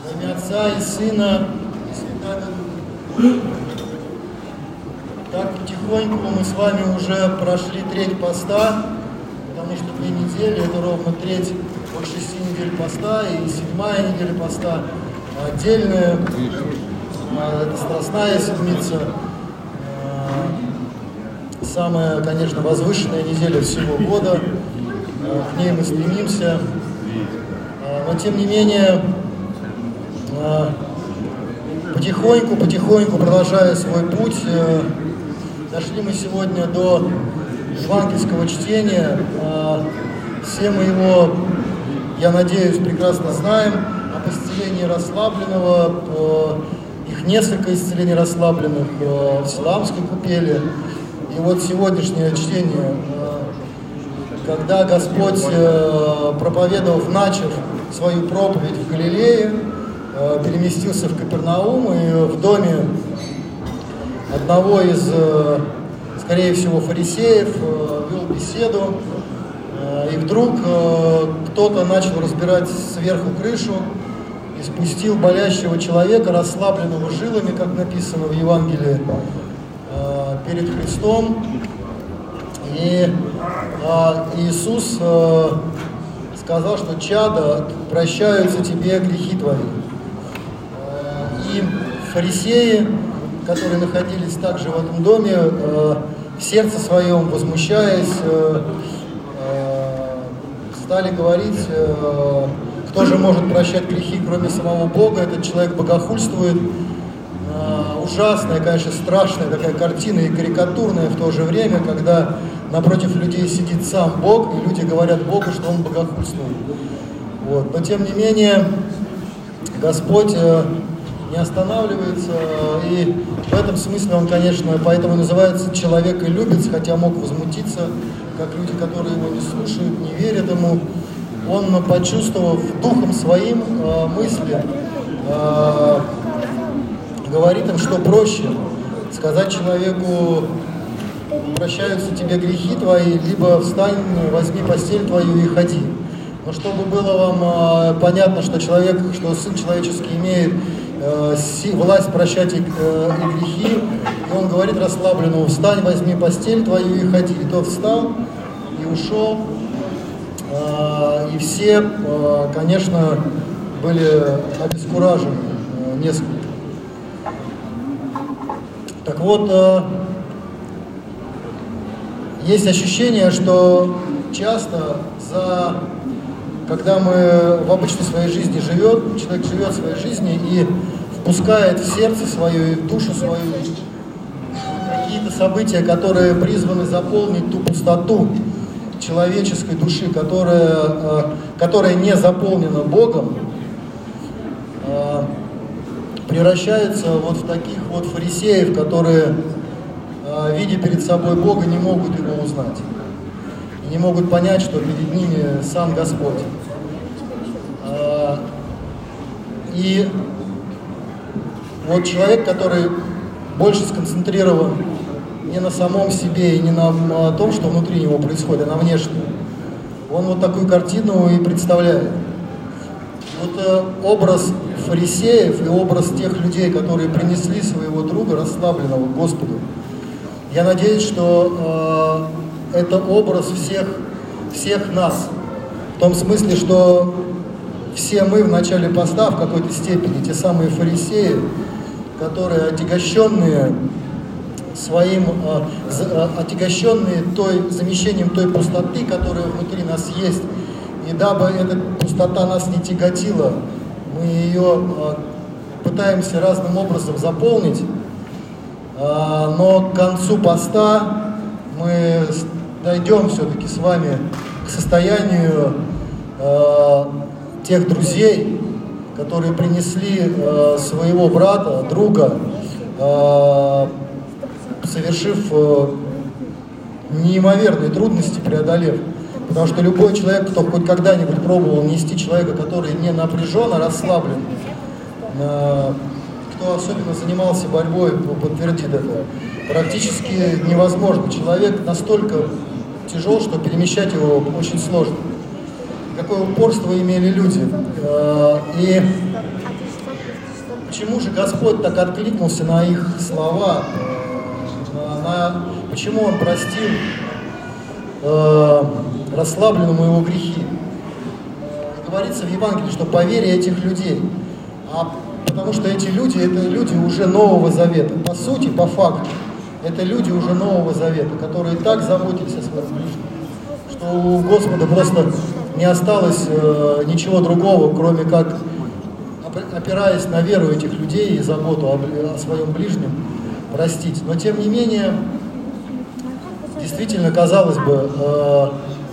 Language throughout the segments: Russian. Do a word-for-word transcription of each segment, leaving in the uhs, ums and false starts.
Во имя Отца и Сына и Святаго Духа. Так потихоньку мы с вами уже прошли треть поста, потому что две недели это ровно треть от шести недель поста, и седьмая неделя поста отдельная, это Страстная седмица, самая, конечно, возвышенная неделя всего года, к ней мы стремимся, но тем не менее потихоньку, потихоньку продолжая свой путь, дошли мы сегодня до евангельского чтения. Все мы его, я надеюсь, прекрасно знаем. Об исцелении расслабленного, их несколько исцелений расслабленных в Силаамской купели. И вот сегодняшнее чтение, когда Господь, проповедовав, начав свою проповедь в Галилее, переместился в Капернаум и в доме одного из, скорее всего, фарисеев вел беседу, и вдруг кто-то начал разбирать сверху крышу и спустил болящего человека, расслабленного жилами, как написано в Евангелии, перед Христом. И Иисус сказал, что: «Чадо, прощаются тебе грехи твои». И фарисеи, которые находились также в этом доме, в сердце своем возмущаясь, стали говорить: кто же может прощать грехи, кроме самого Бога? Этот человек богохульствует. Ужасная, конечно, страшная такая картина и карикатурная в то же время, когда напротив людей сидит сам Бог, и люди говорят Богу, что Он богохульствует. Вот. Но тем не менее, Господь не останавливается, и в этом смысле Он, конечно, поэтому называется человеколюбец, хотя мог возмутиться, как люди, которые Его не слушают, не верят Ему. Он, почувствовав духом своим э, мысли, э, говорит им, что проще сказать человеку: прощаются тебе грехи твои, либо встань, возьми постель твою и ходи. Но чтобы было вам э, понятно, что человек, что Сын Человеческий имеет э, си, власть прощать и, э, и грехи, и он говорит расслабленному: встань, возьми постель твою и ходи. И тот встал и ушел. Э, и все, э, конечно, были обескуражены э, несколько. Так вот, э, есть ощущение, что часто, за, когда мы в обычной своей жизни живем, человек живет в своей жизни и впускает в сердце свое и в душу свою какие-то события, которые призваны заполнить ту пустоту человеческой души, которая, э, которая не заполнена Богом, э, превращаются вот в таких вот фарисеев, которые, видя перед собой Бога, не могут Его узнать. И не могут понять, что перед ними сам Господь. И вот человек, который больше сконцентрирован не на самом себе и не на том, что внутри него происходит, а на внешнем, он вот такую картину и представляет. Вот образ фарисеев и образ тех людей, которые принесли своего друга расслабленного к Господу, я надеюсь, что э, это образ всех, всех нас. В том смысле, что все мы в начале поста в какой-то степени те самые фарисеи, которые отягощенные своим, э, отягощенные той, замещением той пустоты, которая внутри нас есть, и дабы эта пустота нас не тяготила, мы ее пытаемся разным образом заполнить, но к концу поста мы дойдем все-таки с вами к состоянию тех друзей, которые принесли своего брата, друга, совершив неимоверные трудности, преодолев. Потому что любой человек, кто хоть когда-нибудь пробовал нести человека, который не напряжен, а расслаблен, кто особенно занимался борьбой, подтвердит это, практически невозможно. Человек настолько тяжел, что перемещать его очень сложно. Какое упорство имели люди. И почему же Господь так откликнулся на их слова, на, на, почему Он простил э, расслабленному его грехи. И говорится в Евангелии, что по вере этих людей, а потому что эти люди, это люди уже Нового Завета. По сути, по факту, это люди уже Нового Завета, которые так заботились о своем ближнем, что у Господа просто не осталось э, ничего другого, кроме как, опираясь на веру этих людей и заботу о, о своем ближнем, простить. Но тем не менее, действительно, казалось бы, э,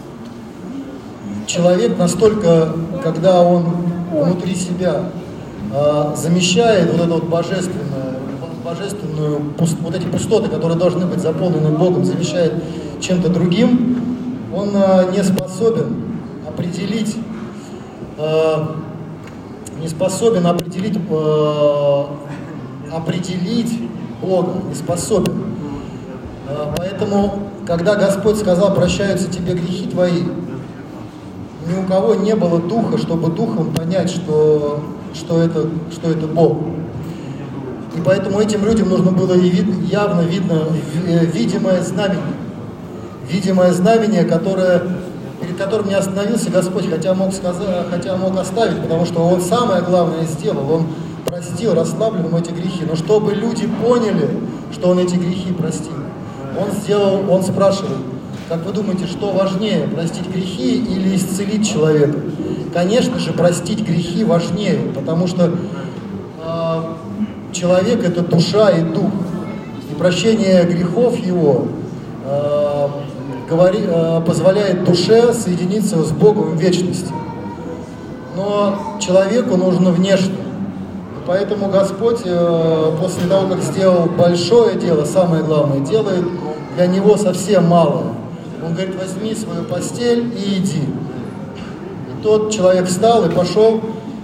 человек настолько, когда он внутри себя э, замещает вот это вот божественное, божественную, пуст, вот эти пустоты, которые должны быть заполнены Богом, замещает чем-то другим, он э, не способен определить, э, не способен определить, э, определить Бога, не способен. Э, поэтому, когда Господь сказал: прощаются тебе грехи твои, ни у кого не было духа, чтобы духом понять, что, что, это, что это Бог. И поэтому этим людям нужно было явно видно видимое знамение. Видимое знамение, которое, перед которым не остановился Господь, хотя мог, сказать, хотя мог оставить, потому что Он самое главное сделал. Он простил расслабленным эти грехи. Но чтобы люди поняли, что Он эти грехи простил, Он сделал, Он спрашивает: как вы думаете, что важнее, простить грехи или исцелить человека? Конечно же, простить грехи важнее, потому что э, человек – это душа и дух. И прощение грехов его э, говори, э, позволяет душе соединиться с Богом в вечности. Но человеку нужно внешне. И поэтому Господь э, после того, как сделал большое дело, самое главное, делает для него совсем малое. Он говорит: возьми свою постель и иди. И тот человек встал и пошел,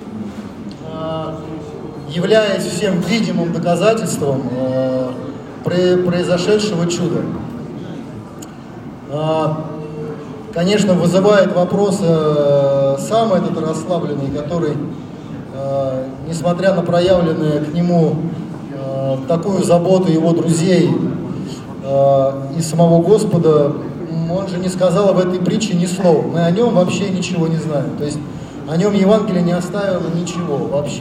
являясь всем видимым доказательством произошедшего чуда. Конечно, вызывает вопрос сам этот расслабленный, который, несмотря на проявленную к нему такую заботу его друзей и самого Господа, он же не сказал об этой притче ни слова. Мы о нем вообще ничего не знаем. То есть о нем Евангелие не оставило ничего вообще.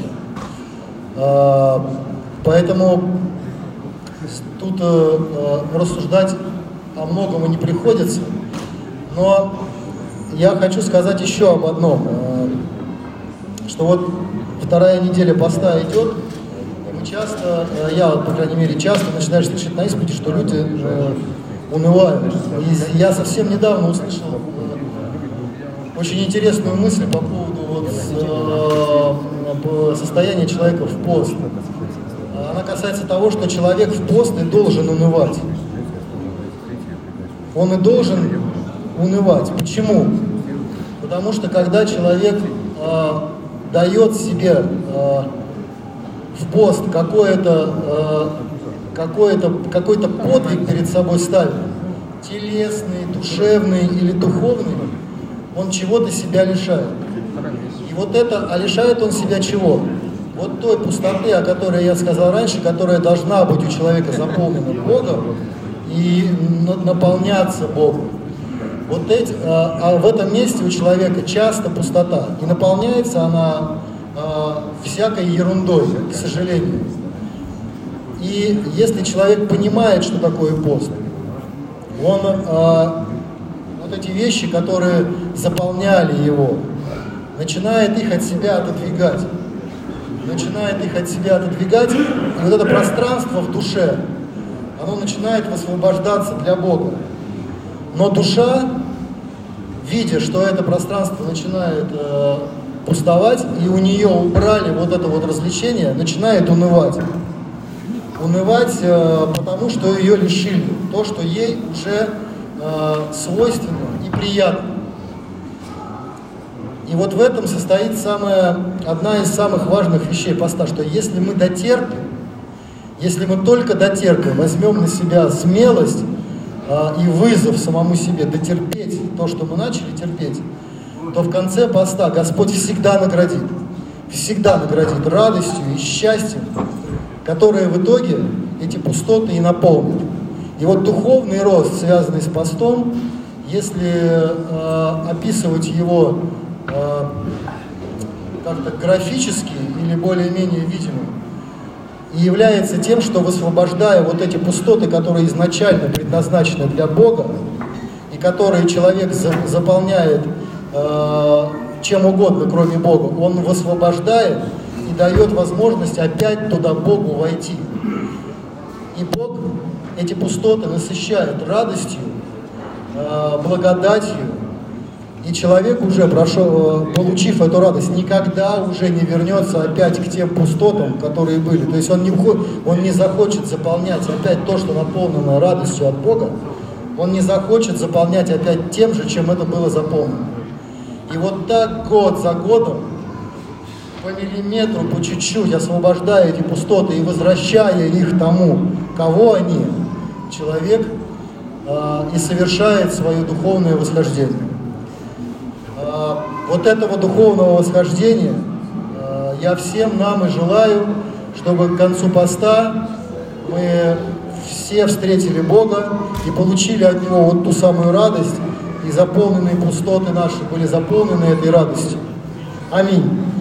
Поэтому тут рассуждать о многом и не приходится. Но я хочу сказать еще об одном. Что вот вторая неделя поста идет, и мы часто, я, по крайней мере, часто начинаю слышать на исповеди, что люди унывают. И я совсем недавно услышал очень интересную мысль по поводу вот, э, состояния человека в пост. Она касается того, что человек в пост и должен унывать. Он и должен унывать. Почему? Потому что когда человек э, дает себе э, в пост какое-то э, какой-то, какой-то подвиг перед собой ставит, телесный, душевный или духовный, он чего-то себя лишает. И вот это, а лишает он себя чего? Вот той пустоты, о которой я сказал раньше, которая должна быть у человека заполнена Богом и наполняться Богом. Вот эти, а, а в этом месте у человека часто пустота. И наполняется она а, всякой ерундой, к сожалению. И если человек понимает, что такое пост, он а, вот эти вещи, которые заполняли его, начинает их от себя отодвигать. Начинает их от себя отодвигать, и вот это пространство в душе, оно начинает высвобождаться для Бога. Но душа, видя, что это пространство начинает э, пустовать, и у нее убрали вот это вот развлечение, начинает унывать. Унывать, э, потому что ее лишили. То, что ей уже э, свойственно и приятно. И вот в этом состоит самая, одна из самых важных вещей поста, что если мы дотерпим, если мы только дотерпим, возьмем на себя смелость э, и вызов самому себе дотерпеть то, что мы начали терпеть, то в конце поста Господь всегда наградит. всегда наградит радостью и счастьем, которые в итоге эти пустоты и наполнят. И вот духовный рост, связанный с постом, если э, описывать его э, как-то графически или более-менее видимым, и является тем, что высвобождая вот эти пустоты, которые изначально предназначены для Бога, и которые человек за, заполняет э, чем угодно, кроме Бога, он высвобождает и дает возможность опять туда Богу войти. И Бог эти пустоты насыщает радостью, э, благодатью, и человек, уже прошел, получив эту радость, никогда уже не вернется опять к тем пустотам, которые были. То есть он не, он не захочет заполнять опять то, что наполнено радостью от Бога, он не захочет заполнять опять тем же, чем это было заполнено. И вот так год за годом, по миллиметру, по чуть-чуть, освобождая эти пустоты и возвращая их тому, кого они, человек э, и совершает свое духовное восхождение. Э, вот этого духовного восхождения э, я всем нам и желаю, чтобы к концу поста мы все встретили Бога и получили от Него вот ту самую радость, и заполненные пустоты наши были заполнены этой радостью. Аминь.